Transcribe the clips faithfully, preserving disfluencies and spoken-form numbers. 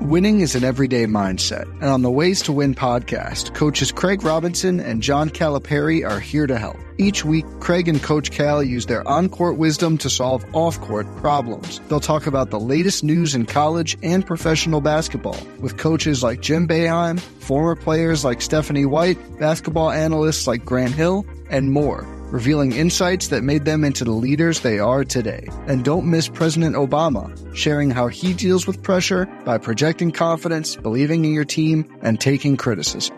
Winning is an everyday mindset, and on the Ways to Win podcast, coaches Craig Robinson and John Calipari are here to help. Each week, Craig and Coach Cal use their on-court wisdom to solve off-court problems. They'll talk about the latest news in college and professional basketball with coaches like Jim Boeheim, former players like Stephanie White, basketball analysts like Grant Hill, and more, revealing insights that made them into the leaders they are today. And don't miss President Obama, sharing how he deals with pressure by projecting confidence, believing in your team, and taking criticism.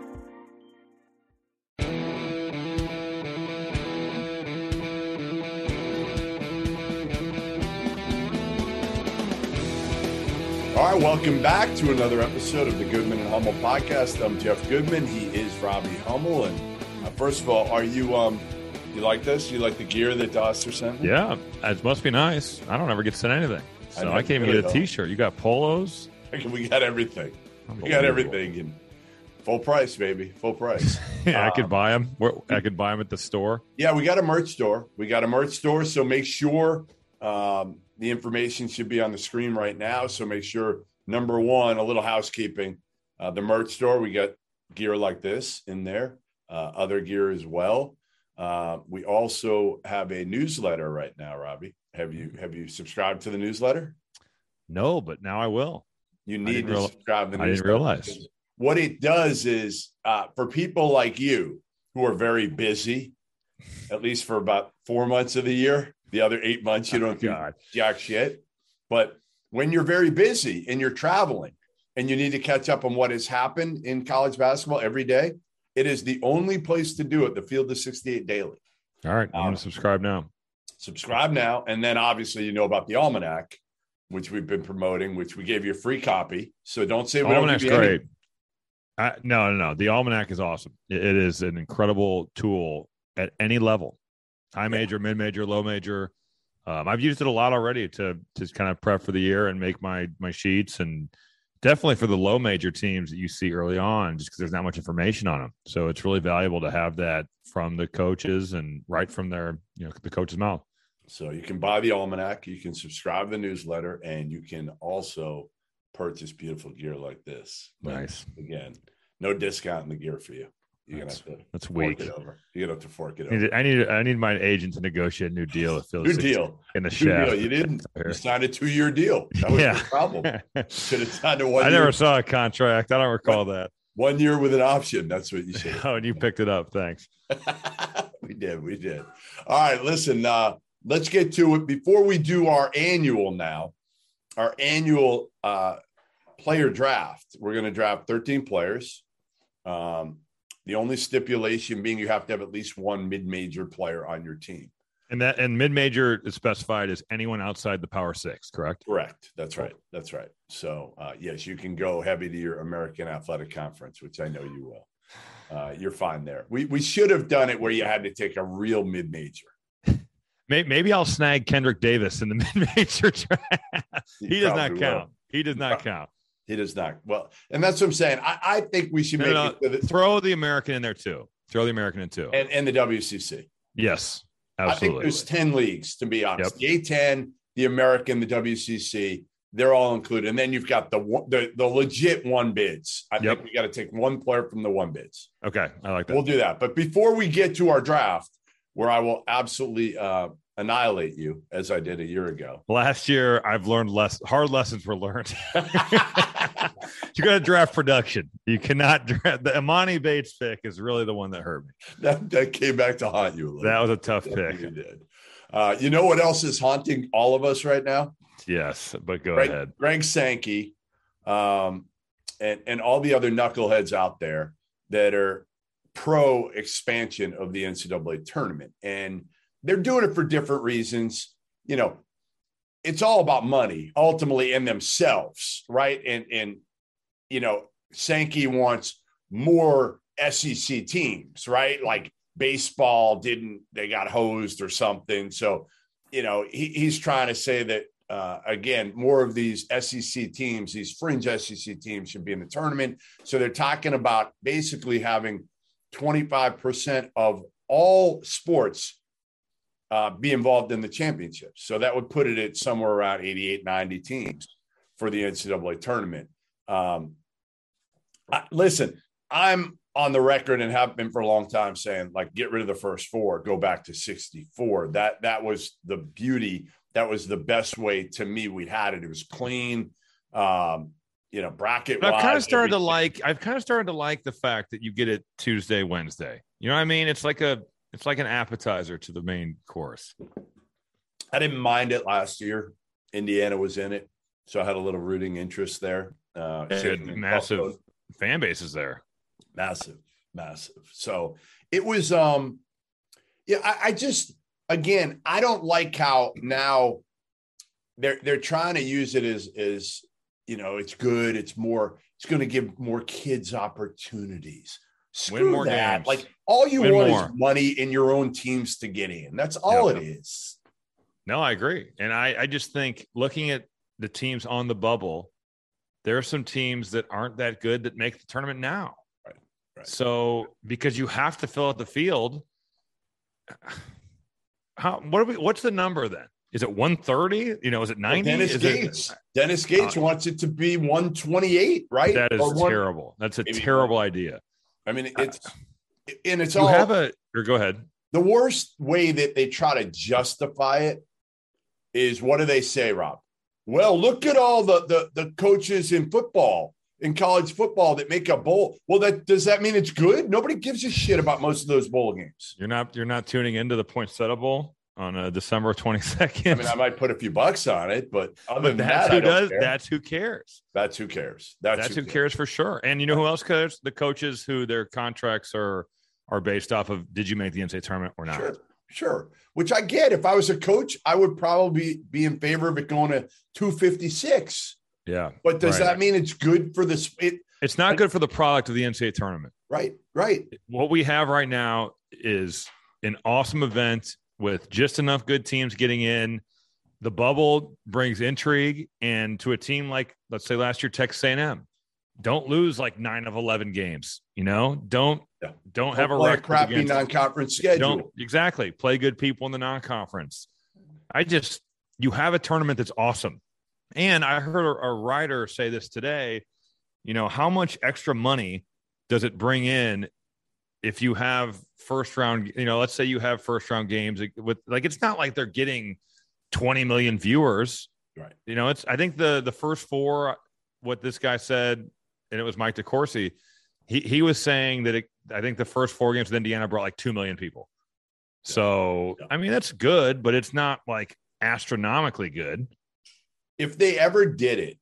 All right, welcome back to another episode of the Goodman and Hummel podcast. I'm Jeff Goodman. He is Robbie Hummel. And uh, first of all, are you... um? You like this? You like the gear that Doster sent me? Yeah, it must be nice. I don't ever get sent anything. So I, I can't even get a T-shirt. You got polos? We got everything. We got everything. And full price, baby. Full price. yeah, um, I could buy them. I could buy them at the store. Yeah, we got a merch store. We got a merch store. So make sure um, the information should be on the screen right now. So make sure, number one, a little housekeeping. Uh, the merch store, we got gear like this in there. Uh, other gear as well. Uh, we also have a newsletter right now, Robbie. Have you have you subscribed to the newsletter? No, but now I will. You need to real- subscribe to the I newsletter. didn't realize. What it does is uh, for people like you who are very busy, at least for about four months of the year, the other eight months you don't do God. jack shit. But when you're very busy and you're traveling and you need to catch up on what has happened in college basketball every day, it is the only place to do it, the Field of sixty-eight Daily. All right, I'm um, going to subscribe now. Subscribe now. And then obviously you know about the Almanac, which we've been promoting, which we gave you a free copy. So don't say we don't Almanac's give you any. great. I, no, no, no. The Almanac is awesome. It, it is an incredible tool at any level. High major, yeah. mid-major, low major. Um, I've used it a lot already to to kind of prep for the year and make my my sheets, and definitely for the low major teams that you see early on, just because there's not much information on them. So it's really valuable to have that from the coaches and right from their, you know, the coach's mouth. So you can buy the Almanac, you can subscribe to the newsletter, and you can also purchase beautiful gear like this. But nice. Again, no discount in the gear for you. You're gonna have to that's fork weak. it over. You're gonna have to fork it I need, over. I need I need my agent to negotiate a new deal. It feels New deal in the New shaft. deal. You didn't. You signed a two-year deal. That was Yeah. the problem. Should have signed a one. I year. never saw a contract. I don't recall that. One year with an option. That's what you should. Oh, and you picked it up. Thanks. we did. We did. All right. Listen. Uh, let's get to it. Before we do our annual now, our annual uh, player draft. We're going to draft thirteen players. Um, The only stipulation being you have to have at least one mid-major player on your team. And that and mid-major is specified as anyone outside the Power Six, correct? Correct. That's right. That's right. So, uh, yes, you can go heavy to your American Athletic Conference, which I know you will. Uh, you're fine there. We we should have done it where you had to take a real mid-major. Maybe I'll snag Kendrick Davis in the mid-major draft. He does not count. Will. He does not count. He does not. Well, and that's what I'm saying. I, I think we should No, make no, it. The, throw the American in there too. Throw the American in too. And, and the W C C. Yes, absolutely. I think there's ten leagues, to be honest. Yep. The A ten, the American, the W C C, they're all included. And then you've got the the, the legit one bids. I Yep. think we got to take one player from the one bids. Okay, I like that. We'll do that. But before we get to our draft, where I will absolutely uh, annihilate you, as I did a year ago. Last year, I've learned less. Hard lessons were learned. You got to draft production. You cannot draft. The Imani Bates pick is really the one that hurt me. That, that came back to haunt you a little. That was a tough That pick. really did. Uh, you know what else is haunting all of us right now? Yes, but go Greg, ahead. Greg Sankey um, and, and all the other knuckleheads out there that are pro expansion of the N C double A tournament. And they're doing it for different reasons. You know, it's all about money ultimately in themselves, right? And, and you know, Sankey wants more S E C teams, right? Like baseball didn't, they got hosed or something. So, you know, he, he's trying to say that, uh, again, more of these S E C teams, these fringe S E C teams should be in the tournament. So they're talking about basically having twenty-five percent of all sports uh, be involved in the championships. So that would put it at somewhere around eighty-eight, ninety teams for the N C double A tournament. Um, I, listen, I'm on the record and have been for a long time saying, like, get rid of the first four, go back to sixty-four. That that was the beauty. That was the best way to me. We had it. It was clean. Um, you know, bracket. But I've kind of started everything. to like. I've kind of started to like the fact that you get it Tuesday, Wednesday. You know what I mean? It's like a. It's like an appetizer to the main course. I didn't mind it last year. Indiana was in it, so I had a little rooting interest there. Uh, massive also, fan bases there. Massive, massive. So it was, um, yeah, I, I just, again, I don't like how now they're, they're trying to use it as, as, you know, it's good. It's more, it's going to give more kids opportunities. Screw Win more that. games. Like all you Win want more. is money in your own teams to get in. That's all yep. it is. No, I agree. And I, I just think looking at the teams on the bubble, there are some teams that aren't that good that make the tournament now. Right. Right. So because you have to fill out the field, how what are we what's the number then? Is it one thirty? You know, is it ninety? Well, Dennis is Gates. It, Dennis Gates uh, wants it to be one twenty-eight, right? That is one, terrible. That's a terrible one. idea. I mean, it's uh, and it's you all have a or go ahead. The worst way that they try to justify it is, what do they say, Rob? Well, look at all the the, the coaches in football, in college football that make a bowl. Well, that does that mean it's good? Nobody gives a shit about most of those bowl games. You're not you're not tuning into the Poinsettia Bowl on uh, December twenty-second. I mean, I might put a few bucks on it, but other but than that's that, who I don't does. care. That's who cares. That's who cares. That's, that's who, who cares. cares for sure. And you know who else cares? The coaches who their contracts are are based off of. Did you make the N C double A tournament or not? Sure. Sure. Which I get. If I was a coach, I would probably be in favor of it going to two fifty-six. Yeah. But does right. that mean it's good for this? It, it's not good for the product of the N C double A tournament. Right. Right. What we have right now is an awesome event with just enough good teams getting in. The bubble brings intrigue, and to a team like, let's say last year, Texas A and M, don't lose like nine of eleven games. You know, don't yeah. don't have don't a play record a crappy against, non-conference schedule. Don't exactly play good people in the non-conference. I just you have a tournament that's awesome, and I heard a, a writer say this today. You know, how much extra money does it bring in if you have first round? You know, let's say you have first round games with like it's not like they're getting twenty million viewers, right? You know, it's I think the the first four. What this guy said. And it was Mike DeCourcy. He he was saying that it, I think the first four games with Indiana brought like two million people. So, yeah. I mean, that's good, but it's not like astronomically good. If they ever did it,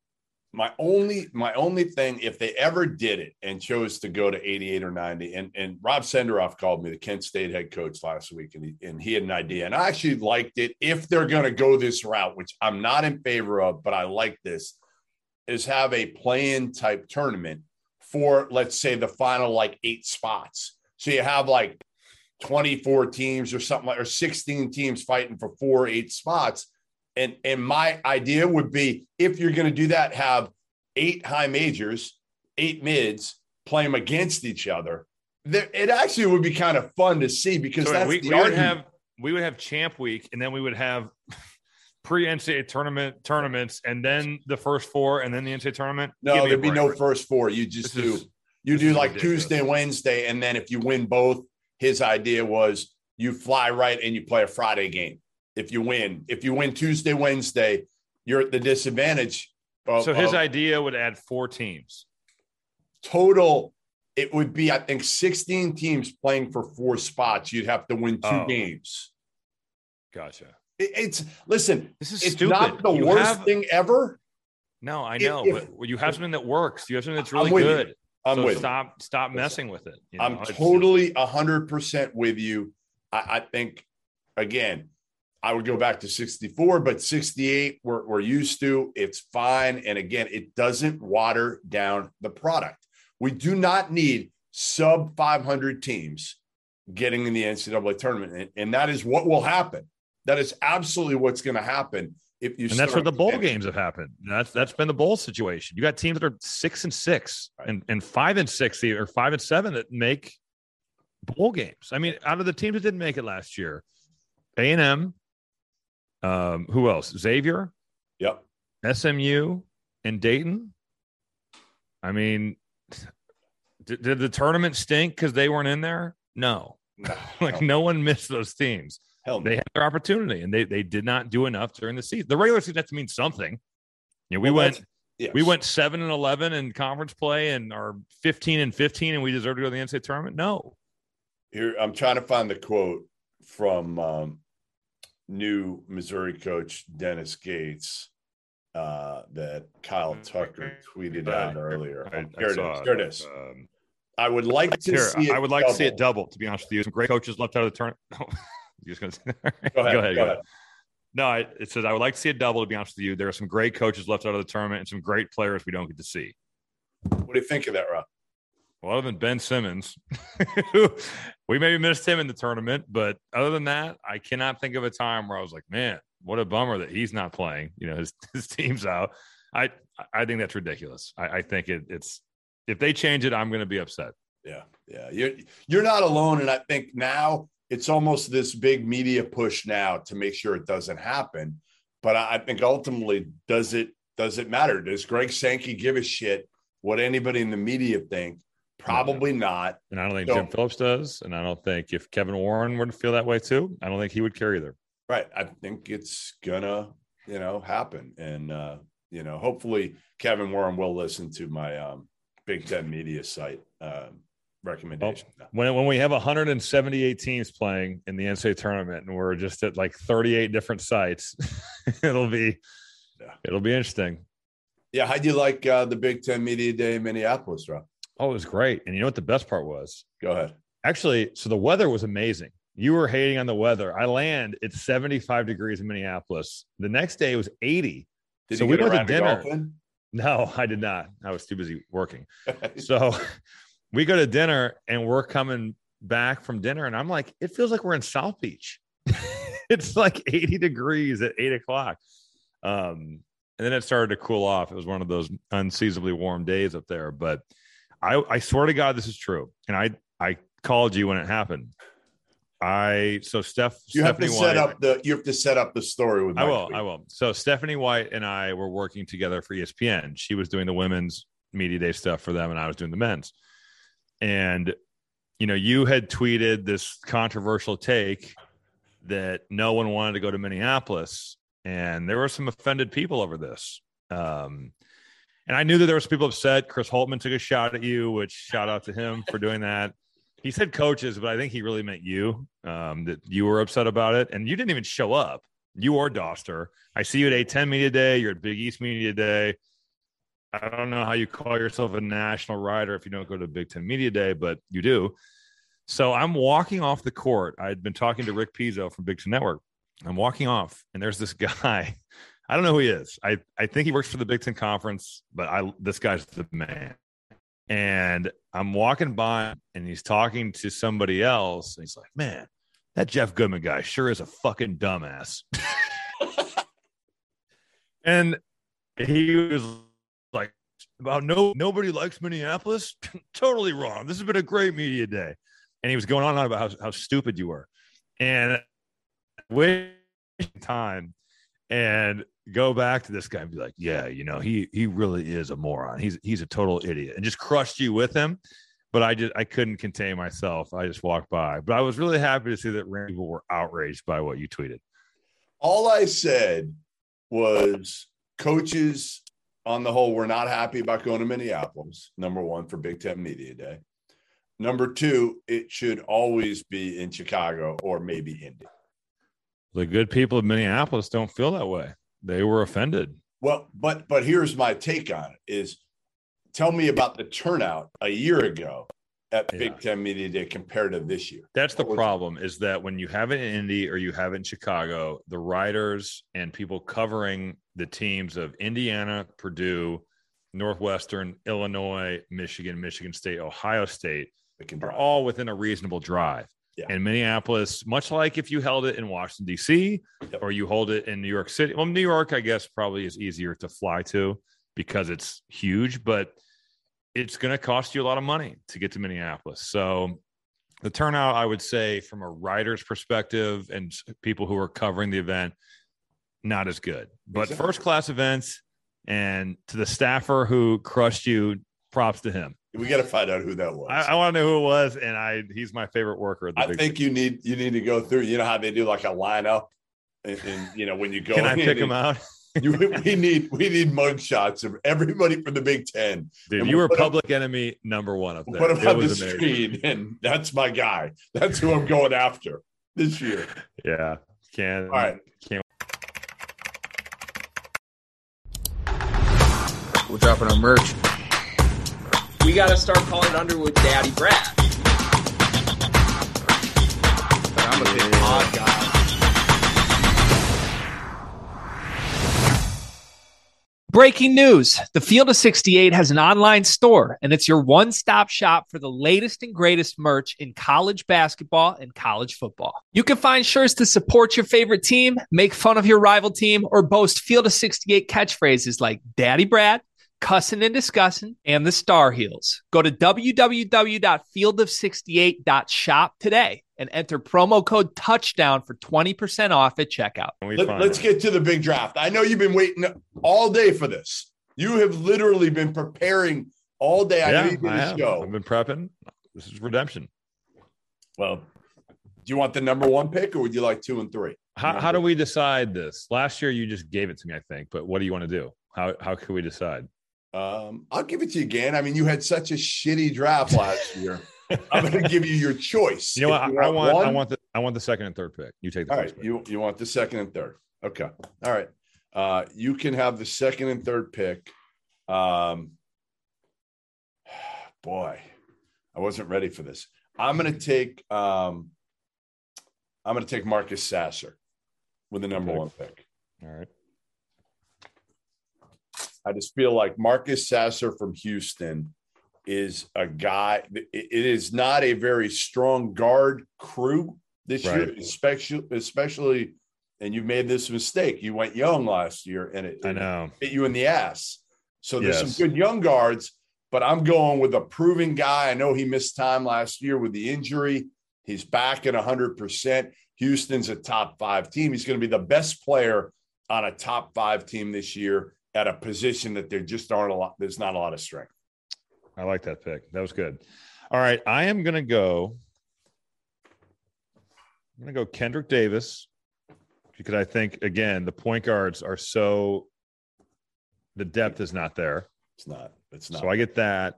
my only my only thing, if they ever did it and chose to go to eighty-eight or ninety, and, and Rob Senderoff called me, the Kent State head coach, last week, and he, and he had an idea. And I actually liked it if they're going to go this route, which I'm not in favor of, but I like this. Is have a play-in type tournament for, let's say, the final like eight spots. So you have like twenty-four teams or something like, or sixteen teams fighting for four, eight spots. And, and my idea would be, if you're going to do that, have eight high majors, eight mids, play them against each other. There, it actually would be kind of fun to see, because so that's we, the we argument. would have we would have champ week, and then we would have pre-N C double A tournament tournaments, and then the first four, and then the N C double A tournament? No, there'd be no first four. You just this do is, you do like ridiculous. Tuesday, Wednesday, and then if you win both, his idea was you fly right and you play a Friday game. If you win, if you win Tuesday, Wednesday, you're at the disadvantage. Of, so his of, idea would add four teams. Total, it would be, I think, sixteen teams playing for four spots. You'd have to win two oh. games. Gotcha. It's listen. This is it's stupid. not the you worst have, thing ever. No, I know, if, if, but you have something that works. You have something that's really I'm good. You. I'm so with stop, you. stop messing with it. You know? I'm it's, totally a hundred percent with you. I, I think, again, I would go back to sixty-four, but sixty-eight we're, we're used to. It's fine, and again, it doesn't water down the product. We do not need sub five hundred teams getting in the N C double A tournament, and, and that is what will happen. That is absolutely what's going to happen if you. And that's where the bowl games have happened. That's that's been the bowl situation. You got teams that are six and six, right. and and five and six, or five and seven that make bowl games. I mean, out of the teams that didn't make it last year, A and M, um, who else? Xavier, yep, S M U, and Dayton. I mean, did, did the tournament stink because they weren't in there? No. No, like, no. no one missed those teams. Hell no. They had their opportunity, and they they did not do enough during the season. The regular season has to mean something. You know, we well, went yes. we went seven and eleven in conference play, and are fifteen and fifteen, and we deserve to go to the N C double A tournament. No. Here, I'm trying to find the quote from um, new Missouri coach Dennis Gates uh, that Kyle Tucker tweeted out earlier. I, Here I it saw is. it. Here it is. Um, I would like to here, see it I would like double. to see it double, to be honest with you. Some great coaches left out of the tournament. You're just going to Go ahead. go ahead. Go ahead. No, it, it says, I would like to see it double, to be honest with you. There are some great coaches left out of the tournament and some great players we don't get to see. What do you think of that, Rob? Well, other than Ben Simmons, who we maybe missed him in the tournament, but other than that, I cannot think of a time where I was like, man, what a bummer that he's not playing. You know, his, his team's out. I I think that's ridiculous. I, I think it, it's if they change it, I'm going to be upset. Yeah, yeah. You're you're not alone, and I think now it's almost this big media push now to make sure it doesn't happen. But I, I think ultimately, does it does it matter? Does Greg Sankey give a shit what anybody in the media think? Probably not. And I don't think so, Jim Phillips does. And I don't think if Kevin Warren would feel that way too, I don't think he would care either. Right. I think it's gonna, you know, happen. And uh, you know, hopefully Kevin Warren will listen to my um, Big Ten media site um, recommendation. Well, when when we have one hundred seventy-eight teams playing in the N C double A tournament and we're just at like thirty-eight different sites, it'll be yeah. it'll be interesting. Yeah. How'd you like uh, the Big Ten Media Day in Minneapolis, Rob? Oh, it was great. And you know what the best part was? Go ahead. Actually, so the weather was amazing. You were hating on the weather. I land, it's seventy-five degrees in Minneapolis. The next day it was eighty. Did so you we get went to dinner. No, I did not. I was too busy working. So we go to dinner and we're coming back from dinner. And I'm like, it feels like we're in South Beach. It's like eighty degrees at eight o'clock. Um, and then it started to cool off. It was one of those unseasonably warm days up there. But I, I swear to God, this is true. And I, I called you when it happened. I, so Steph, you have Stephanie to set White, up the, you have to set up the story with, I will, tweet. I will. So Stephanie White and I were working together for E S P N. She was doing the women's media day stuff for them and I was doing the men's. And, you know, you had tweeted this controversial take that no one wanted to go to Minneapolis. And there were some offended people over this. Um, And I knew that there was people upset. Chris Holtman took a shot at you, which shout out to him for doing that. He said coaches, but I think he really meant you, um, that you were upset about it. And you didn't even show up. You or Doster. I see you at A ten Media Day. You're at Big East Media Day. I don't know how you call yourself a national writer if you don't go to Big Ten Media Day, but you do. So I'm walking off the court. I had been talking to Rick Pizzo from Big Ten Network. I'm walking off, and there's this guy. I don't know who he is. I, I think he works for the Big Ten Conference, but I this guy's the man. And I'm walking by, and he's talking to somebody else, and he's like, man, that Jeff Goodman guy sure is a fucking dumbass. And he was like, about no nobody likes Minneapolis? Totally wrong. This has been a great media day. And he was going on and on about how, how stupid you were. And wasting time and go back to this guy and be like, yeah, you know, he he really is a moron. He's he's a total idiot, and just crushed you with him. But I just I couldn't contain myself. I just walked by. But I was really happy to see that people were outraged by what you tweeted. All I said was coaches on the whole were not happy about going to Minneapolis, number one, for Big Ten Media Day. Number two, it should always be in Chicago or maybe Indy. The good people of Minneapolis don't feel that way. They were offended. Well, but but here's my take on it is tell me about the turnout a year ago at Yeah. Big Ten Media Day compared to this year. That's the What was- problem is that when you have it in Indy or you have it in Chicago, the writers and people covering the teams of Indiana, Purdue, Northwestern, Illinois, Michigan, Michigan State, Ohio State They can are drive. all within a reasonable drive. Yeah. And Minneapolis, much like if you held it in Washington, D C, Yep. or you hold it in New York City. Well, New York, I guess, probably is easier to fly to because it's huge, but it's going to cost you a lot of money to get to Minneapolis. So the turnout, I would say, from a writer's perspective and people who are covering the event, not as good. But Exactly. first-class events, and to the staffer who crushed you props to him. We got to find out who that was. I, I want to know who it was, and I he's my favorite worker. At the I big think league. you need you need to go through. You know how they do like a lineup, and, and you know when you go. Can I in pick and, him out? you, we need we need mug shots of everybody from the Big Ten. Dude, And you we'll were put 'em- public enemy number one up we'll there. Put him It on the was amazing. screen, and that's my guy. That's who I'm going after this year. Yeah, can All right. Can't. We're dropping our merch. We got to start calling Underwood Daddy Brad. But I'm a big pod guy. Breaking news. The Field of sixty-eight has an online store, and it's your one-stop shop for the latest and greatest merch in college basketball and college football. You can find shirts to support your favorite team, make fun of your rival team, or boast Field of sixty-eight catchphrases like Daddy Brad, Cussin' and Discussin', and the Star Heels. Go to w w w dot field of sixty-eight dot shop today and enter promo code touchdown for twenty percent off at checkout. We Let, find let's one. get to the big draft. I know you've been waiting all day for this. You have literally been preparing all day. I know Yeah, you did I a have. show. I've been prepping. This is redemption. Well, do you want the number one pick, or would you like two and three? How, how do we decide this? Last year, you just gave it to me, I think. But what do you want to do? How how can we decide? Um, I'll give it to you again. I mean, you had such a shitty draft last year. I'm going to give you your choice. You know what? If I, I want one- I want the I want the second and third pick. You take the All first right, pick. you you want the second and third. Okay. All right. Uh, you can have the second and third pick. Um, boy, I wasn't ready for this. I'm going to take um, I'm going to take Marcus Sasser with the number Okay. one pick. All right. I just feel like Marcus Sasser from Houston is a guy. It it is not a very strong guard crew this year, Right. especially, especially, and you made this mistake. You went young last year, and it, I it know. hit you in the ass. So there's Yes. some good young guards, but I'm going with a proven guy. I know he missed time last year with the injury. He's back at one hundred percent. Houston's a top five team. He's going to be the best player on a top five team this year at a position that there just aren't a lot. There's not a lot of strength. I like that pick. That was good. All right. I am going to go. I'm going to go Kendrick Davis because I think, again, the point guards are so – the depth is not there. It's not. It's not. So I get that.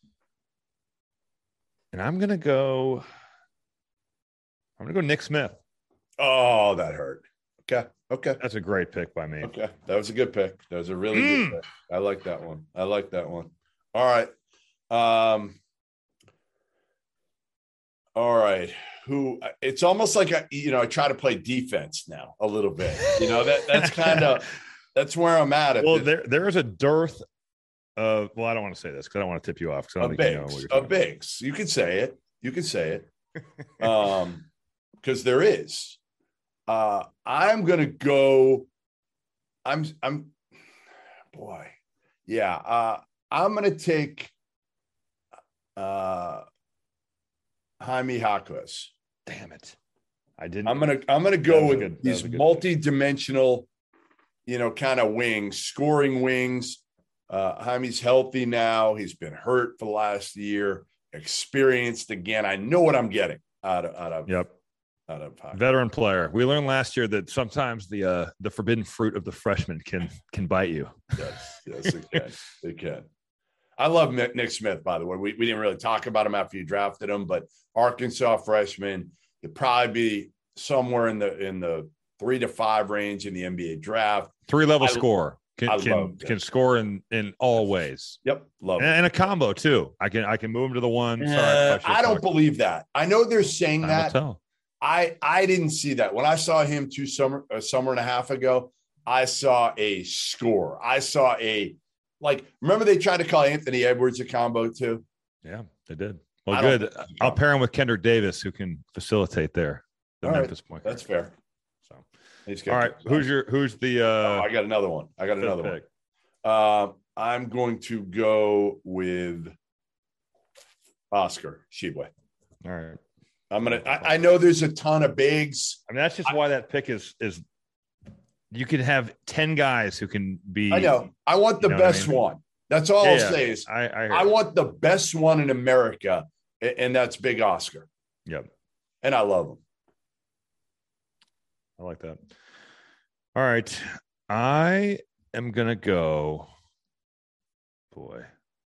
And I'm going to go – I'm going to go Nick Smith. Oh, that hurt. Okay. Okay. That's a great pick by me. Okay. That was a good pick. That was a really Mm. good pick. I like that one. I like that one. All right. Um, all right. Who it's almost like I, you know, I try to play defense now a little bit. You know, that that's kind of that's where I'm at. at Well, this- there there is a dearth of – well, I don't want to say this because I don't want to tip you off. 'cause I a don't think you know what bigs, you're a talking about. bigs. You can say it. You can say it. Um, because there is. Uh, I'm gonna go. I'm. I'm. Boy, yeah. Uh, I'm gonna take. Uh, Jaime Jaquez. Damn it. I didn't. I'm gonna. I'm gonna That go was a with good- that these was a good pick. multi-dimensional, you know, kind of wings, scoring wings. Uh, Jaime's healthy now. He's been hurt for the last year. Experienced again. I know what I'm getting out of out of Yep. out of Jaquez. Veteran player. We learned last year that sometimes the uh, the forbidden fruit of the freshman can can bite you. Yes, yes, it can. It can. I love Nick, Nick Smith, by the way. We, we didn't really talk about him after you drafted him, but Arkansas freshman, he'd probably be somewhere in the in the three to five range in the N B A draft. Three level I- score. I Can can, love that. can score in in all ways. Yep, love And, it. and a combo too. I can I can move him to the one. Sorry, Uh, should've I don't talked. believe that. I know they're saying Time will that. tell. I I didn't see that when I saw him two summer a summer and a half ago. I saw a score. I saw a like. Remember they tried to call Anthony Edwards a combo too. Yeah, they did. I Well, don't good. think it's a I'll combo. pair him with Kendrick Davis, who can facilitate there. The All right. Memphis point. That's guard. fair. So, He's all right. Who's your who's the Oh, uh, I got another one. I got fifth another one. pick? Uh, I'm going to go with Oscar Shibwe. All right. I'm gonna. I, I know there's a ton of bigs. I mean, that's just why that pick is is. You can have ten guys who can be. I know. I want the You know what I best mean? one. That's all Yeah, I'll yeah. say is I I, heard I it. want the best one in America, a- and that's Big Oscar. Yep, And I love him. I like that. All right, I am gonna go. Boy,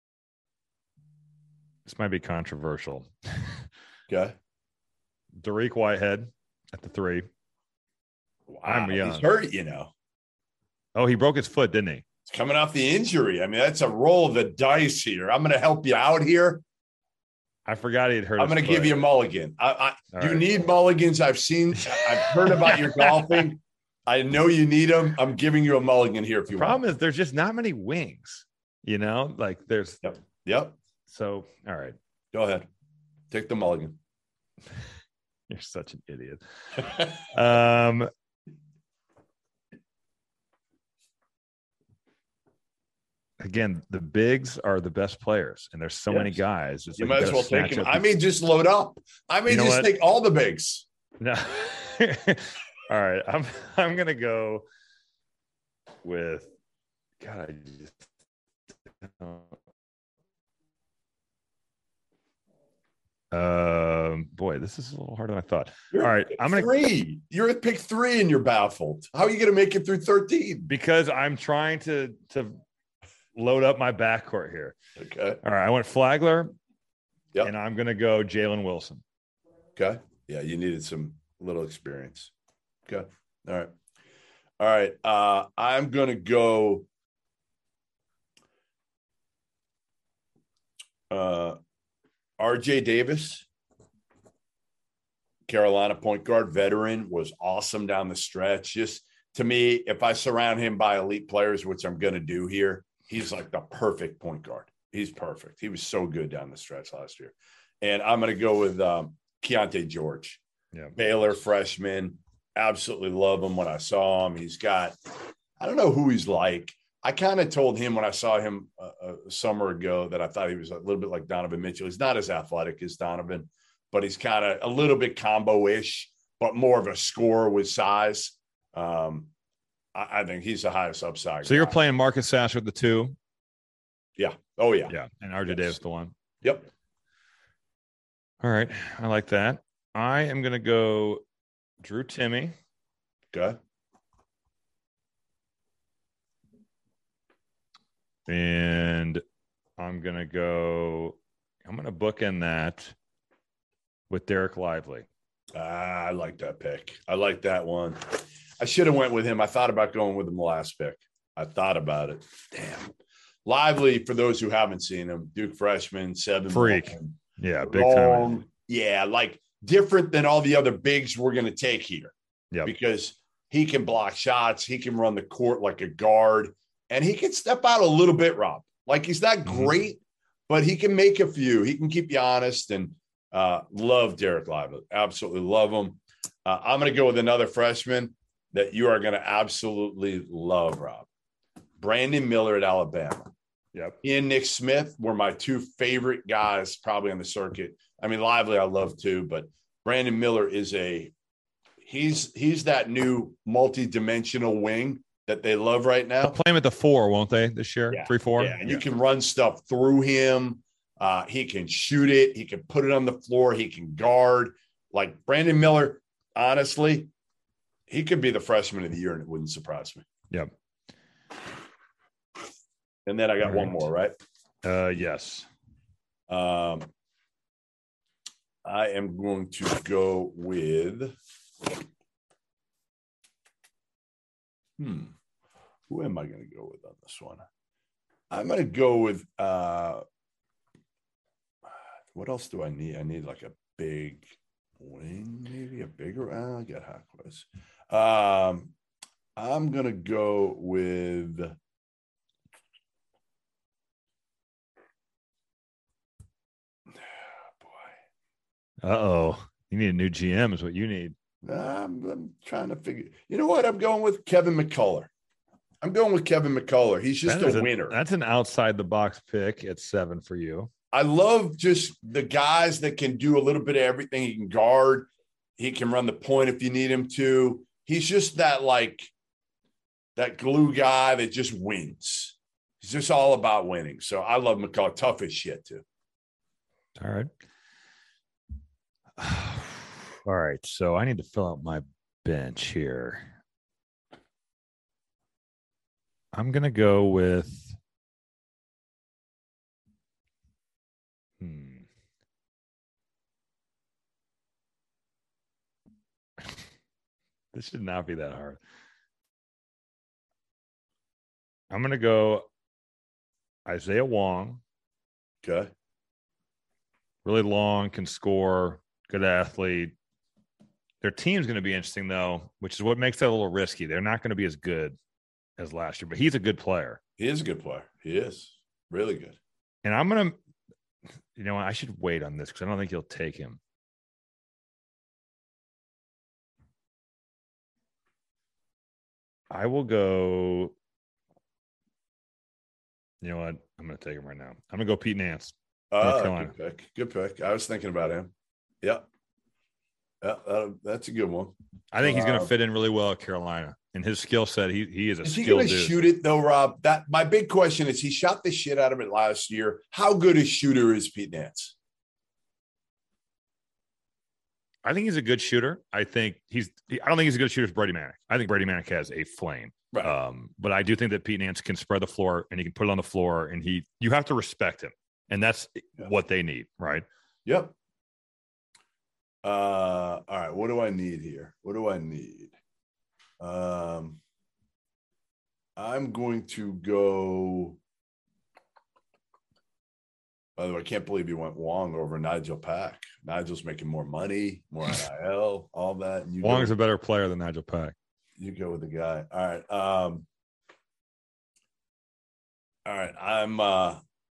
this might be controversial. Okay. Dariq Whitehead at the three. Wow. I'm young. He's hurt, you know. Oh, he broke his foot, didn't he? He's coming off the injury. I mean, that's a roll of the dice here. I'm going to help you out here. I forgot he'd hurt. I'm going to give you a mulligan. I, I, All you right. need mulligans. I've seen, I've heard about your golfing. I know you need them. I'm giving you a mulligan here if The you problem want. is there's just not many wings. You know, like there's Yep. Yep. so. All right, Go ahead. Take the mulligan. you're such an idiot. Um. Again, the bigs are the best players, and there's so many Yes. guys. It's You like might as gotta well take snatch him. up I may just load up. I may You know just what? take all the bigs. No. All right. I'm I'm gonna go with God, I just um boy, this is a little harder than I thought. You're All at right, pick I'm gonna- three. You're at pick three and you're baffled. How are you going to make it through thirteen? Because I'm trying to to load up my backcourt here. Okay. All right, I went Flagler, Yep. and I'm gonna go Jalen Wilson. Okay. Yeah, you needed some little experience. Okay. All right. All right. Uh, I'm going to go uh, R J Davis, Carolina point guard, veteran, was awesome down the stretch. Just to me, if I surround him by elite players, which I'm going to do here, he's like the perfect point guard. He's perfect. He was so good down the stretch last year. And I'm going to go with um, Keontae George. Yeah. Baylor freshman. Absolutely love him when I saw him. He's got, I don't know who he's like. I kind of told him when I saw him a, a summer ago that I thought he was a little bit like Donovan Mitchell. He's not as athletic as Donovan, but he's kind of a little bit combo-ish, but more of a scorer with size. Um, I, I think he's the highest upside. So you're guy. playing Marcus Sash with the two. Yeah. Oh, yeah. Yeah. And R J Yes. Davis the one. Yep. All right. I like that. I am gonna go Drew Timmy. Okay. And I'm gonna go. I'm gonna bookend that with Derek Lively. Ah, I like that pick. I like that one. I should have went with him. I thought about going with him the last pick. I thought about it. Damn. Lively, for those who haven't seen him, Duke freshman, seven. Freak. one. Yeah, big Long. time. Yeah, like different than all the other bigs we're going to take here. Yep. Because he can block shots. He can run the court like a guard. And he can step out a little bit, Rob. Like he's not Mhm. great, but he can make a few. He can keep you honest. And uh, love Derek Lively. Absolutely love him. Uh, I'm going to go with another freshman that you are going to absolutely love, Rob. Brandon Miller at Alabama. Yep. He and Nick Smith were my two favorite guys probably on the circuit. I mean, Lively I love too, but Brandon Miller is a he's he's that new multi-dimensional wing that they love right now. They'll play him at the four, won't they, this year? Yeah. Three, four? Yeah, and you can run stuff through him. Uh, he can shoot it. He can put it on the floor. He can guard. Like Brandon Miller, honestly, he could be the freshman of the year, and it wouldn't surprise me. Yep. And then I got All one right. more, right? Uh, yes. Um, I am going to go with. Hmm. Who am I going to go with on this one? I'm going to go with. Uh, what else do I need? I need like a big wing, maybe a bigger. Uh, I got Hawkins. Um, I'm going to go with. Uh-oh. You need a new G M is what you need. I'm, I'm trying to figure. You know what? I'm going with Kevin McCullough. I'm going with Kevin McCullough. He's just That is a an- winner. That's an outside the box pick at seven for you. I love just the guys that can do a little bit of everything. He can guard. He can run the point if you need him to. He's just that like that glue guy that just wins. He's just all about winning. So I love McCall. Tough as shit, too. All right. All right. So I need to fill out my bench here. I'm going to go with. Hmm. This should not be that hard. I'm going to go Isaiah Wong. Okay. Really long, can score, good athlete. Their team's going to be interesting, though, which is what makes that a little risky. They're not going to be as good as last year, but he's a good player. He is a good player. He is really good. And I'm going to, you know, I should wait on this because I don't think you'll take him. I will go. You know what? I'm going to take him right now. I'm going to go Pete Nance. Uh, good pick. Good pick. I was thinking about him. Yep. Yeah, uh, that's a good one. I think he's going to uh, fit in really well at Carolina. And his skill set, he he is a is he skilled going to dude. shoot it, though, Rob? That my big question is he shot the shit out of it last year. How good a shooter is Pete Nance? I think he's a good shooter. I think he's – I don't think he's a good shooter as Brady Manick. I think Brady Manick has a flame. Right. Um, but I do think that Pete Nance can spread the floor and he can put it on the floor, and he you have to respect him. And that's yeah. what they need, right? Yep. Uh, all right. What do I need here? What do I need? Um, I'm going to go. By the way, I can't believe you went Wong over Nigel Pack. Nigel's making more money, more N I L, all that. And you Wong go, is a better player than Nigel Pack. You go with the guy. All right. Um, all right. I'm. Uh,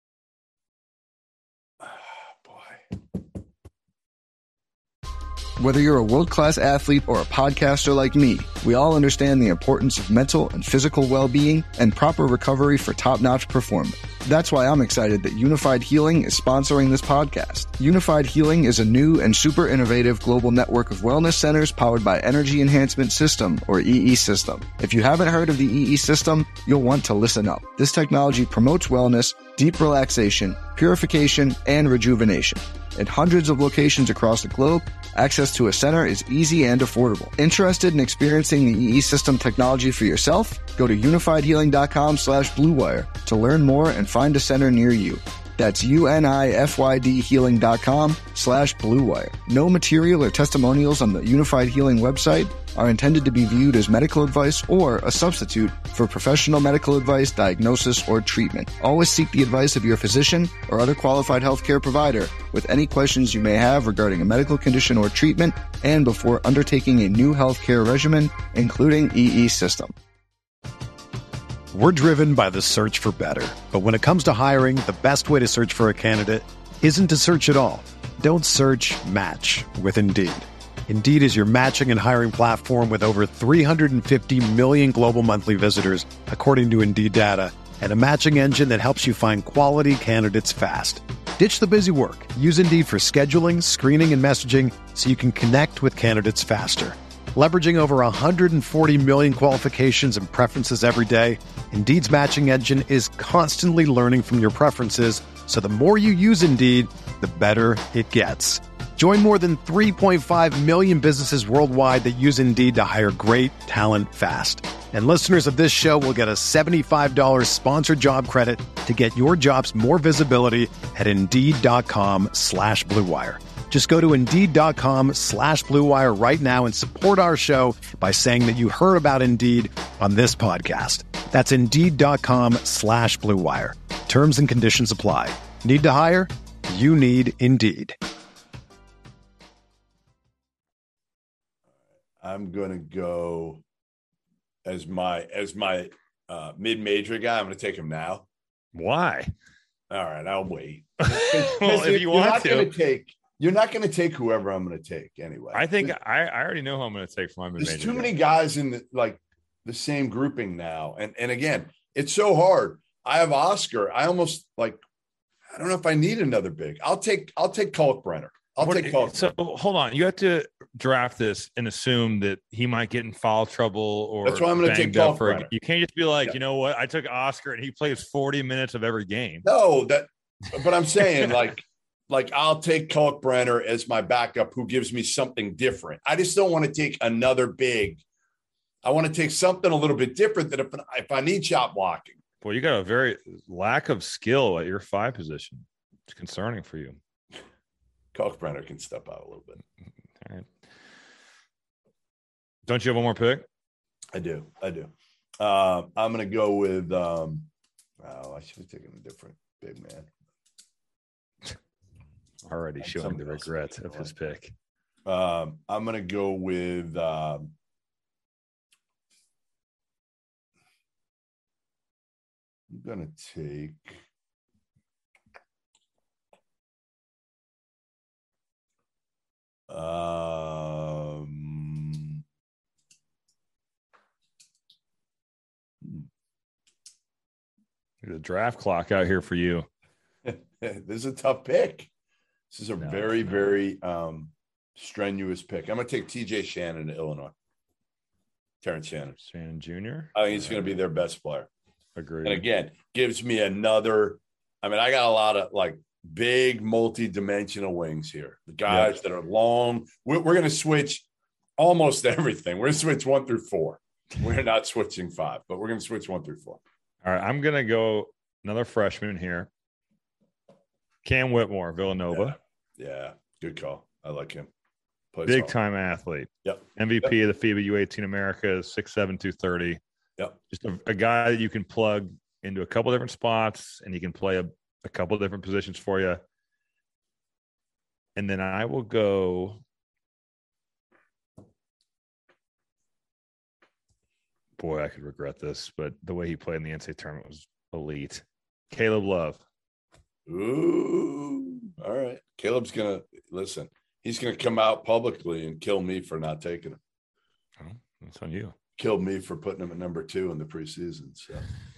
Whether you're a world-class athlete or a podcaster like me, we all understand the importance of mental and physical well-being and proper recovery for top-notch performance. That's why I'm excited that Unified Healing is sponsoring this podcast. Unified Healing is a new and super innovative global network of wellness centers powered by Energy Enhancement System, or E E System. If you haven't heard of the E E System, you'll want to listen up. This technology promotes wellness, deep relaxation, purification, and rejuvenation. At hundreds of locations across the globe, access to a center is easy and affordable. Interested in experiencing the E E System technology for yourself? Go to unifiedhealing.com slash bluewire to learn more and find a center near you. That's U-N-I-F-Y-D healing.com slash bluewire. No material or testimonials on the Unified Healing website are intended to be viewed as medical advice or a substitute for professional medical advice, diagnosis, or treatment. Always seek the advice of your physician or other qualified healthcare provider with any questions you may have regarding a medical condition or treatment and before undertaking a new healthcare regimen, including E E System. We're driven by the search for better. But when it comes to hiring, the best way to search for a candidate isn't to search at all. Don't search, match with Indeed. Indeed is your matching and hiring platform with over three hundred fifty million global monthly visitors, according to Indeed data, and a matching engine that helps you find quality candidates fast. Ditch the busy work. Use Indeed for scheduling, screening, and messaging so you can connect with candidates faster. Leveraging over one hundred forty million qualifications and preferences every day, Indeed's matching engine is constantly learning from your preferences, so the more you use Indeed, the better it gets. Join more than three point five million businesses worldwide that use Indeed to hire great talent fast. And listeners of this show will get a seventy-five dollars sponsored job credit to get your jobs more visibility at Indeed.com slash Blue Wire. Just go to Indeed.com slash Blue Wire right now and support our show by saying that you heard about Indeed on this podcast. That's Indeed.com slash Blue Wire. Terms and conditions apply. Need to hire? You need Indeed. I'm going to go as my as my uh, mid-major guy. I'm going to take him now. Why? All right, I'll wait. Well, if you want to. Take, you're not going to take whoever I'm going to take anyway. I think I, I already know who I'm going to take for my mid-major. There's too guy. many guys in the like the same grouping now, and and again, it's so hard. I have Oscar. I almost like. I don't know if I need another big. I'll take I'll take Kalkbrenner. I'll What- take Kalkbrenner. So hold on, you have to draft this and assume that he might get in foul trouble or That's why I'm gonna take banged up for a- Kalkbrenner. You can't just be like, Yeah. you know what? I took Oscar and he plays forty minutes of every game. No, that, but I'm saying like, like I'll take Kalkbrenner as my backup who gives me something different. I just don't want to take another big. I want to take something a little bit different that if, if I need shot blocking. Boy, you got a very lack of skill at your five position. It's concerning for you. Kalkbrenner can step out a little bit. All right. Don't you have one more pick? I do. I do. Uh, I'm going to go with, um, oh, I should have taken a different big man. Already That's showing the something else. regret of his pick. Um, I'm going to go with, um, I'm going to take, um, There's a draft clock out here for you. this is a tough pick. This is a No, very, no. very um, strenuous pick. I'm going to take T J Shannon to Illinois. Terrence Shannon. Shannon Junior I think he's going to be their best player. Agreed. And again, gives me another. I mean, I got a lot of like big multi-dimensional wings here. The guys Yep. that are long. We're, we're going to switch almost everything. We're going to switch one through four. We're not switching five, but we're going to switch one through four. All right, I'm gonna go another freshman here. Cam Whitmore, Villanova, Yeah, yeah. Good call. I like him. Plays big hard. time athlete. Yep. M V P of the FIBA U eighteen America, six seven, two thirty. Yep. Just a, a guy that you can plug into a couple different spots, and he can play a, a couple different positions for you. And then I will go. Boy, I could regret this, but the way he played in the N C double A tournament was elite. Caleb Love. Ooh, all right. Caleb's gonna listen. He's gonna come out publicly and kill me for not taking him. Oh, that's on you. Killed me for putting him at number two in the preseason. So,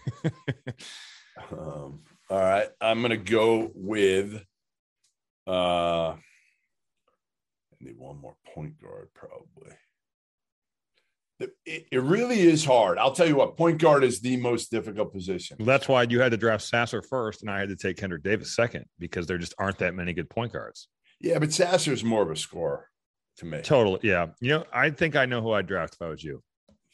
um, all right, I'm gonna go with. Uh, I need one more point guard, probably. It, it really is hard. I'll tell you what, point guard is the most difficult position. That's why you had to draft Sasser first, and I had to take Kendrick Davis second because there just aren't that many good point guards. Yeah, but Sasser's more of a scorer to me. Totally, yeah. You know, I think I know who I'd draft if I was you.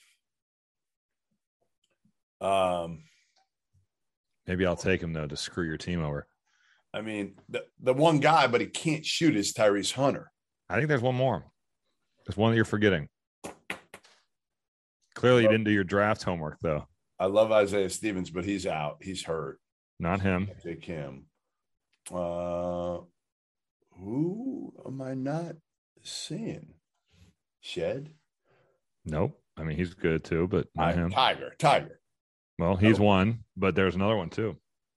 Um, Maybe I'll take him though to screw your team over. I mean, the, the one guy, but he can't shoot is Tyrese Hunter. I think there's one more. There's one that you're forgetting. Clearly, you didn't do your draft homework though. I love Isaiah Stevens, but he's out. He's hurt. Not him. Take him. Uh, who am I not seeing? Shed? Nope. I mean, he's good too, but not I, him. Tiger. Tiger. Well, he's Oh. one, but there's another one too.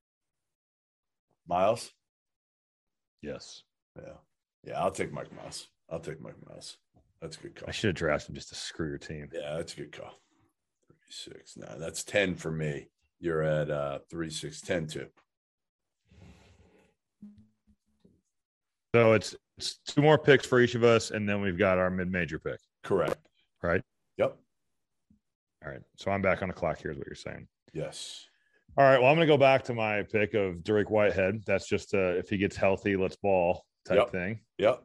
Miles? Yes. Yeah. Yeah, I'll take Mike Miles. I'll take Mike Miles. That's a good call. I should have drafted him just to screw your team. Yeah, that's a good call. Three, six, nine. That's ten for me. You're at uh three, six, ten, two. So it's it's two more picks for each of us, and then we've got our mid-major pick, Correct. right? Yep. All right. So I'm back on the clock here is what you're saying. Yes. All right. Well, I'm going to go back to my pick of Derek Whitehead. That's just uh, if he gets healthy, let's ball type Yep. thing. Yep.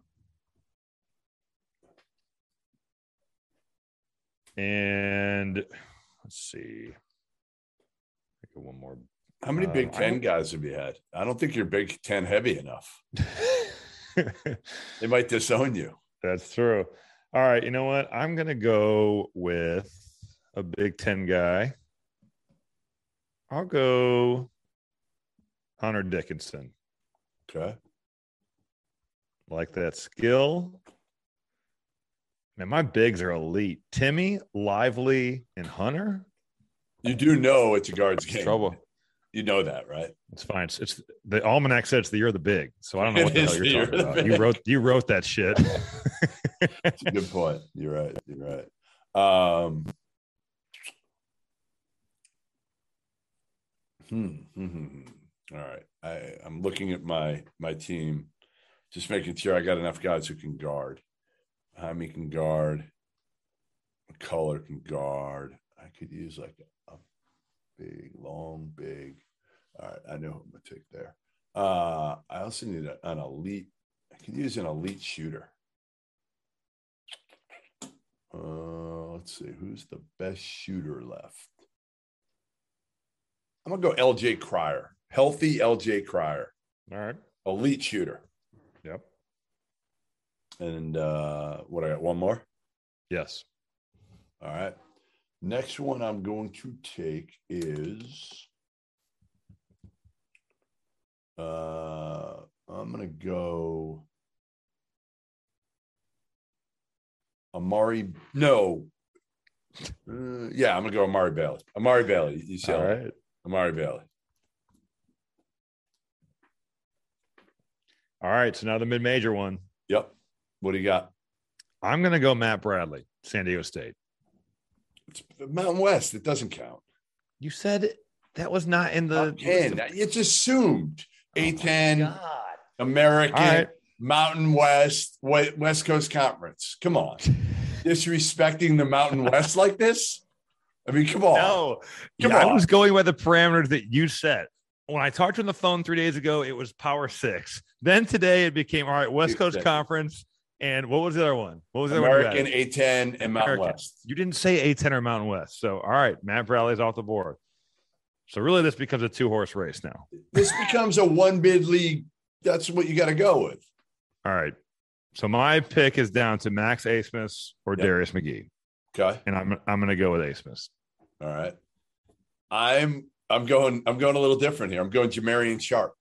And let's see. Think of one more. How many Uh, Big I Ten don't- guys have you had? I don't think you're Big Ten heavy enough. They might disown you. That's true. All right. You know what? I'm going to go with a Big Ten guy. I'll go Hunter Dickinson. Okay. Like that skill. Man, my bigs are elite. Timmy, Lively, and Hunter. You do know it's a guards game. Trouble. You know that, right? It's fine. It's, it's the almanac says it's the year of the big. So I don't know what It the is hell the you're year talking of the about. You big. wrote you wrote that shit. It's a good point. You're right. You're right. Um, hmm, hmm, hmm, hmm. All right. I, I'm looking at my my team Just making sure I got enough guys who can guard. Jaime can guard. McCullough can guard. I could use like a, a big, long, big. All right, I know who I'm going to take there. Uh, I also need a, an elite. I could use an elite shooter. Uh, let's see. Who's the best shooter left? I'm going to go L J Cryer. Healthy L J Cryer. All right. Elite shooter. Yep. And uh, what I got? One more? Yes. All right. Next one I'm going to take is uh, I'm going to go Amari. No. Uh, yeah, I'm going to go Amari Bailey. Amari Bailey. You see All right. Amari Bailey. All right. So now the mid-major one. Yep. What do you got? I'm going to go Matt Bradley, San Diego State. It's Mountain West. It doesn't count. You said that was not in the ten. It's assumed A ten, God. American, Right. Mountain West, West Coast Conference. Come on. Disrespecting the Mountain West like this? I mean, come on. No. Come Yeah, I on. was going by the parameters that you set. When I talked to you on the phone three days ago, it was Power Six. Then today it became, all right, West Coast Yeah. Conference. And what was the other one? What was the other one? American, you A ten, and Mountain American. West. You didn't say A ten or Mountain West. So, all right, Matt Bradley's off the board. So really this becomes a two-horse race now. This becomes a one-bid league. That's what you got to go with. All right. So my pick is down to Max Asmus or Yep. Darius McGee. Okay. And I'm I'm going to go with Asmus. All right. I'm I'm going I'm going a little different here. I'm going Jamarian Sharp.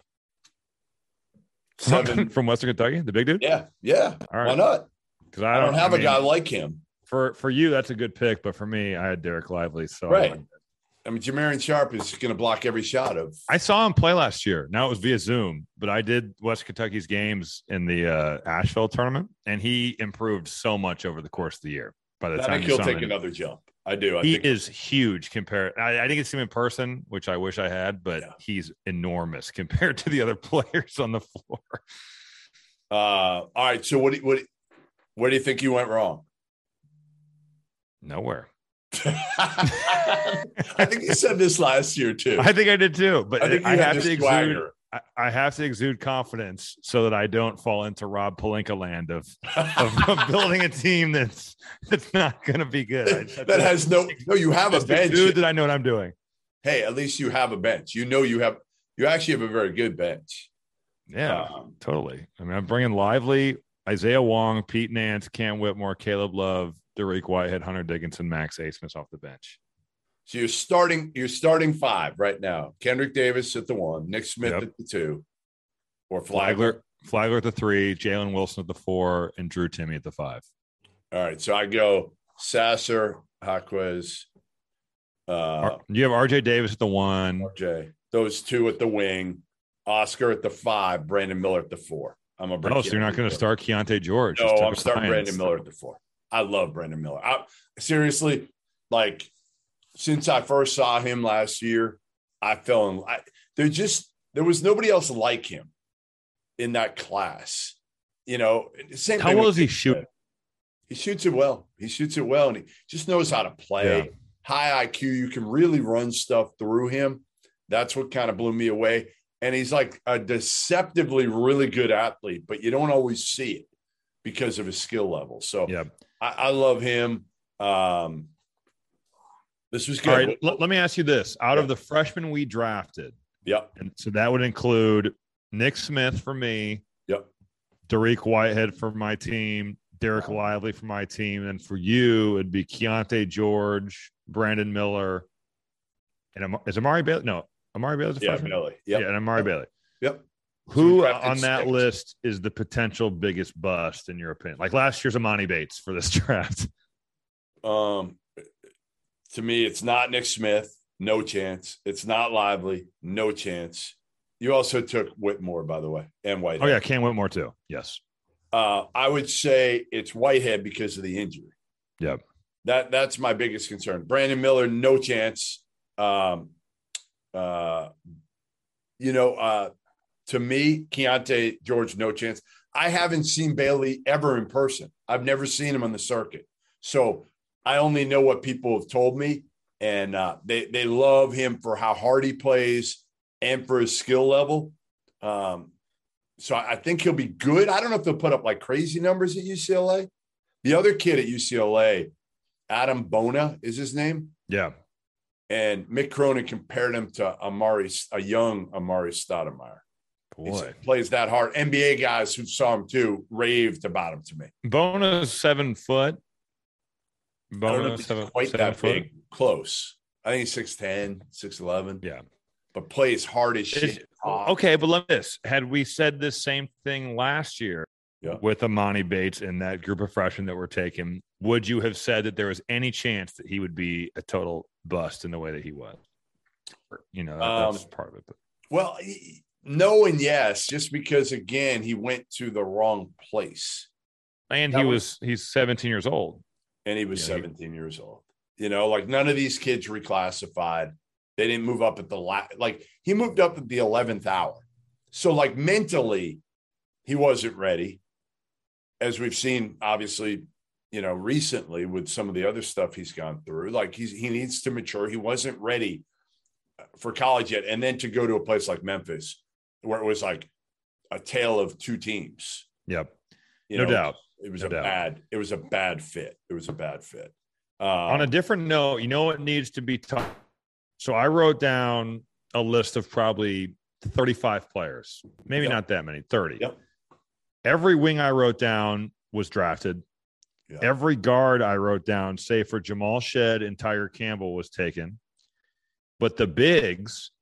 Seven. From Western Kentucky, the big dude? Yeah. Yeah. All right. Why not? Because I don't have a a guy like him. For for you, that's a good pick, but for me, I had Derek Lively. So Right. I, I mean, Jamarian Sharp is going to block every shot of. I saw him play last year. Now it was via Zoom, but I did West Kentucky's games in the uh, Asheville tournament, and he improved so much over the course of the year. By the I time think you he'll saw take him, another jump. I do. I he think is huge compared. I, I didn't see him in person, which I wish I had, but Yeah. he's enormous compared to the other players on the floor. Uh, all right. So what? do- What? Where do you think you went wrong? Nowhere. I think you said this last year too. I think I did too, but I think you I had have this to exude. swagger. I, I have to exude confidence so that I don't fall into Rob Pelinka land of, of, of building a team that's that's not going to be good. I just have that to- has no. No, you have a just bench. exude that I know what I'm doing. Hey, at least you have a bench. You know you have. You actually have a very good bench. Yeah, Um, totally. I mean, I'm bringing Lively, Isaiah Wong, Pete Nance, Cam Whitmore, Caleb Love, Derek Whitehead, Hunter Dickinson, Max Asmus off the bench. So you're starting. You're starting five right now. Kendrick Davis at the one, Nick Smith Yep. at the two, or Flagler. Flagler, Flagler at the three, Jalen Wilson at the four, and Drew Timme at the five. All right. So I go Sasser, Jaquez, uh, Ar- you have R J Davis at the one. R J. Those two at the wing, Oscar at the five, Brandon Miller at the four. I'm a. Oh, so you're not going to start Keontae George? No, Just I'm to starting science. Brandon Miller at the four. I love Brandon Miller. I, seriously, like since I first saw him last year, I fell in. I, there just there was nobody else like him in that class. You know, same. How thing well with- does he shoot? He shoots it well. He shoots it well, and he just knows how to play. Yeah. High I Q. You can really run stuff through him. That's what kind of blew me away. And he's like a deceptively really good athlete, but you don't always see it because of his skill level. So Yeah. I, I love him. Um, this was good. All right. Let, let me ask you this: out Yeah. of the freshmen we drafted, Yep. and so that would include Nick Smith for me, Yep. Derek Whitehead for my team, Derek Lively for my team, and for you it'd be Keontae George, Brandon Miller, and Am- is Amari Bailey? No, Amari Bailey's a Yeah, freshman. Billy. Yep. Yeah, and Amari Bailey. Yep. Who we drafted on that six. list is the potential biggest bust in your opinion? Like last year's Amani Bates for this draft. Um, to me, it's not Nick Smith. No chance. It's not Lively. No chance. You also took Whitmore, by the way, and Whitehead. Oh yeah, Cam Whitmore too. Yes. Uh, I would say it's Whitehead because of the injury. Yep. That that's my biggest concern. Brandon Miller, no chance. Um, uh, you know, uh, to me, Keontae George, no chance. I haven't seen Bailey ever in person. I've never seen him on the circuit. So I only know what people have told me. And uh, they, they love him for how hard he plays and for his skill level. Um, so I think he'll be good. I don't know if they'll put up like crazy numbers at U C L A. The other kid at U C L A, Adam Bona is his name. Yeah. And Mick Cronin compared him to Amari, a young Amari Stoudemire. Boy. He plays that hard. N B A guys who saw him too raved about him to me. Bona's seven foot. Bona's seven, quite seven that foot. Big. Close. I think he's six ten, six eleven. Yeah. But plays hard as shit. It's, okay, but let me this. Had we said this same thing last year yeah. with Amani Bates and that group of freshmen that were taken, would you have said that there was any chance that he would be a total bust in the way that he was? You know, that, um, that's part of it. But. Well, he, no and yes, just because, again, he went to the wrong place. And that he was, was he's seventeen years old. And he was yeah, seventeen he, years old. You know, like none of these kids reclassified. They didn't move up at the last, like he moved up at the eleventh hour. So like mentally, he wasn't ready. As we've seen, obviously, you know, recently with some of the other stuff he's gone through, like he's, he needs to mature. He wasn't ready for college yet. And then to go to a place like Memphis, where it was like a tale of two teams. Yep. You no know, doubt. It was no a doubt. bad, it was a bad fit. It was a bad fit. Um, On a different note, you know what needs to be taught? So I wrote down a list of probably thirty-five players, maybe yep. not that many, thirty. Yep. Every wing I wrote down was drafted. Yep. Every guard I wrote down, save for Jamal Shedd and Tyger Campbell, was taken. But the bigs,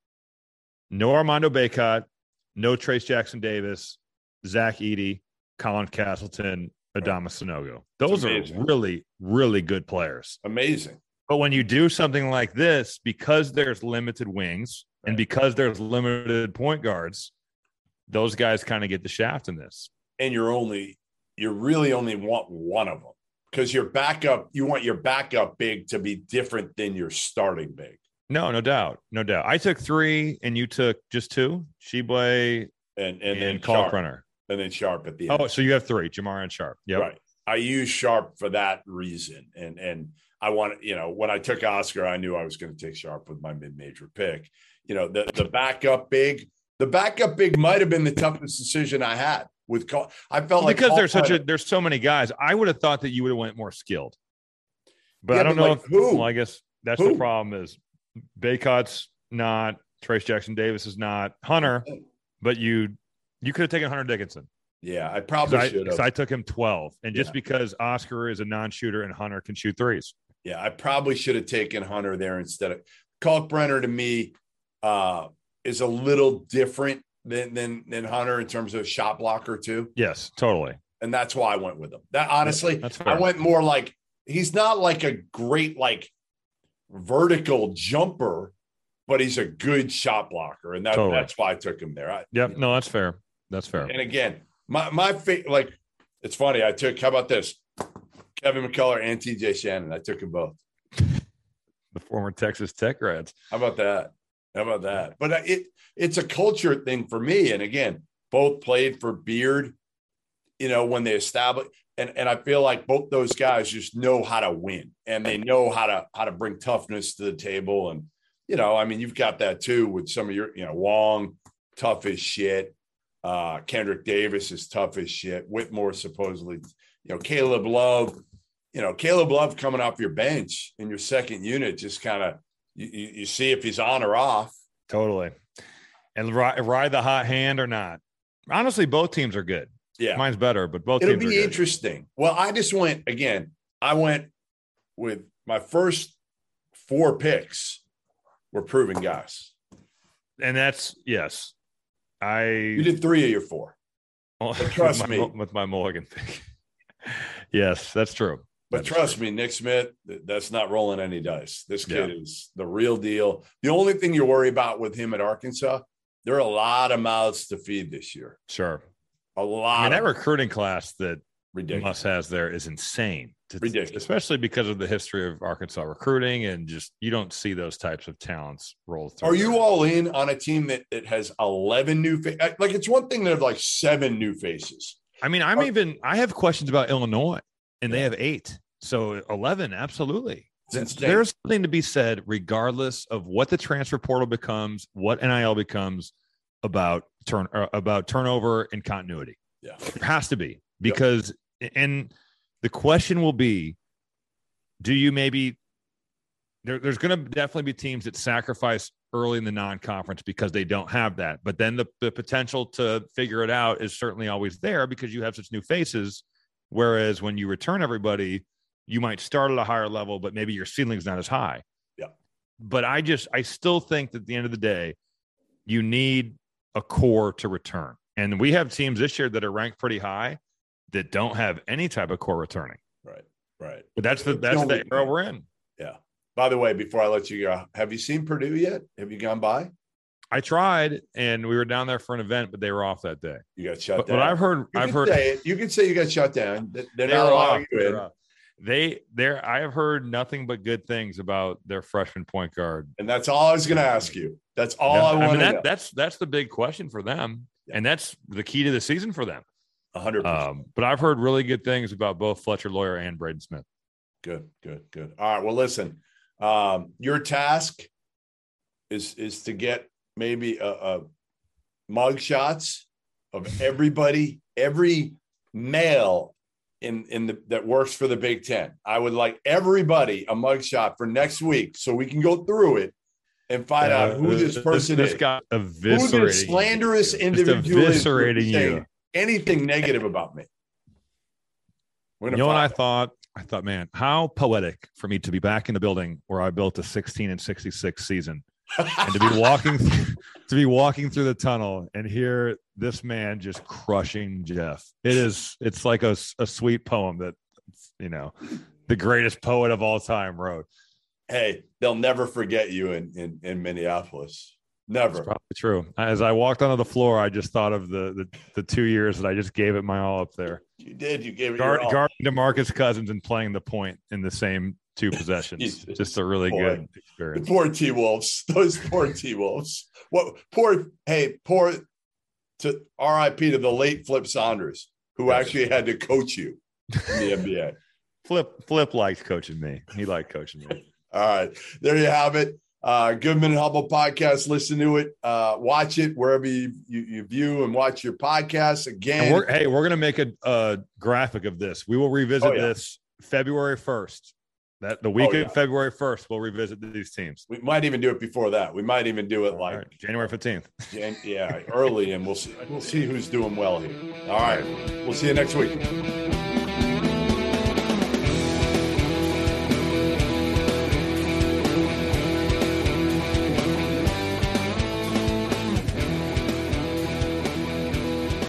no Armando Bacot, no Trace Jackson Davis, Zach Edey, Colin Castleton, Adama Sanogo. Those are really, really good players. Amazing. But when you do something like this, because there's limited wings right. and because there's limited point guards, those guys kind of get the shaft in this. And you're only, you really only want one of them because your backup, you want your backup big to be different than your starting big. No, no doubt. No doubt. I took three and you took just two, Sheboy and, and, and, and Kalkbrenner. And then Sharp at the end. Oh, so you have three, Jamar and Sharp. Yeah. Right. I use Sharp for that reason. And, and, I want, you know, when I took Oscar, I knew I was going to take Sharp with my mid-major pick. You know, the the backup big, the backup big might have been the toughest decision I had with. Col- I felt like because there's such a there's so many guys. I would have thought that you would have went more skilled, but yeah, I don't but know like if. Who? Well, I guess that's who? the problem is Bacot's not, Trace Jackson Davis is not, Hunter, but you you could have taken Hunter Dickinson. Yeah, I probably should have. I took him twelve, and just yeah. because Oscar is a non-shooter and Hunter can shoot threes. Yeah, I probably should have taken Hunter there instead of Kalkbrenner. To me, uh, is a little different than than than Hunter in terms of shot blocker too. Yes, totally. And that's why I went with him. That honestly, that's fair. I went more like he's not like a great like vertical jumper, but he's a good shot blocker, and that, totally. that's why I took him there. I, yep, no, that's fair. That's fair. And again, my my fa- like it's funny. I took how about this? Kevin McCullough and T J Shannon. I took them both. The former Texas Tech grads. How about that? How about that? But it it's a culture thing for me. And again, both played for Beard, you know, when they established. And, and I feel like both those guys just know how to win. And they know how to how to bring toughness to the table. And, you know, I mean, you've got that too with some of your, you know, Wong, tough as shit. Uh, Kendrick Davis is tough as shit. Whitmore supposedly, you know, Caleb Love. You know, Caleb Love coming off your bench in your second unit, just kind of you, you see if he's on or off. Totally. And ride, ride the hot hand or not. Honestly, both teams are good. Yeah. Mine's better, but both It'll teams are be good. interesting. Well, I just went, again, I went with my first four picks were proven guys. And that's, yes. I You did three of your four. But trust with my, me. With my Mulligan pick. Yes, that's true. But That's trust true. me, Nick Smith, that's not rolling any dice. This kid Yeah. is the real deal. The only thing you worry about with him at Arkansas, there are a lot of mouths to feed this year. Sure. A lot. I mean, that of recruiting class that ridiculous. Muss has there is insane. It's, Ridiculous. Especially because of the history of Arkansas recruiting, and just you don't see those types of talents roll through. Are you all in on a team that, that has eleven new faces? Like, it's one thing to have like seven new faces. I mean, I'm Are, even I have questions about Illinois, and they have eight. So eleven, absolutely. There's something to be said, regardless of what the transfer portal becomes, what N I L becomes, about turn uh, about turnover and continuity. Yeah, there has to be, because yep. and the question will be, do you maybe there, there's going to definitely be teams that sacrifice early in the non-conference because they don't have that, but then the, the potential to figure it out is certainly always there because you have such new faces. Whereas when you return everybody, you might start at a higher level, but maybe your ceiling's not as high. Yeah. But I just, I still think that at the end of the day, you need a core to return. And we have teams this year that are ranked pretty high that don't have any type of core returning. Right. Right. But that's the, that's the era we're in. Yeah. By the way, before I let you go, have you seen Purdue yet? Have you gone by? I tried, and we were down there for an event, but they were off that day. You got shut but, down. But I've heard, you I've heard, say it. You can say you got shut down. They're they not allowing you in. Off. They, they're, I have heard nothing but good things about their freshman point guard. And that's all I was going to ask you. That's all yeah, I want I mean, that, to know. That's, that's the big question for them. Yeah. And that's the key to the season for them. A hundred percent. Um, but I've heard really good things about both Fletcher Lawyer and Braden Smith. Good, good, good. All right. Well, listen, um, your task is, is to get maybe a, a mug shots of everybody, every male in in the that works for the Big Ten. I would like everybody a mugshot for next week so we can go through it and find uh, out who this person this, is. This guy eviscerating who this slanderous you. individual eviscerating is you. Anything negative about me. You know what I thought? I thought, man, how poetic for me to be back in the building where I built a sixteen and sixty-six season and to be walking to be walking through the tunnel and hear this man just crushing Jeff. It is, it's like a, a sweet poem that, you know, the greatest poet of all time wrote. Hey, they'll never forget you in, in, in Minneapolis. Never. That's probably true. As I walked onto the floor, I just thought of the, the, the two years that I just gave it my all up there. You did. You gave it Guard, your all. Guarding DeMarcus Cousins and playing the point in the same two possessions. Just a really Boy. good experience. The poor T-Wolves. Those poor T-Wolves. What poor, hey, poor to R I P to the late Flip Saunders, who actually had to coach you in the N B A. Flip Flip liked coaching me. He liked coaching me. All right. There you have it. Uh, Goodman and Hubble podcast. Listen to it. Uh, watch it wherever you, you, you view and watch your podcasts. Again, we're, hey, we're going to make a, a graphic of this. We will revisit oh, yeah. this February first. That the week oh, yeah. of February first, we'll revisit these teams. We might even do it before that. We might even do it like right. January fifteenth. Jan- yeah, early, and we'll see. We'll see who's doing well here. All right. We'll see you next week.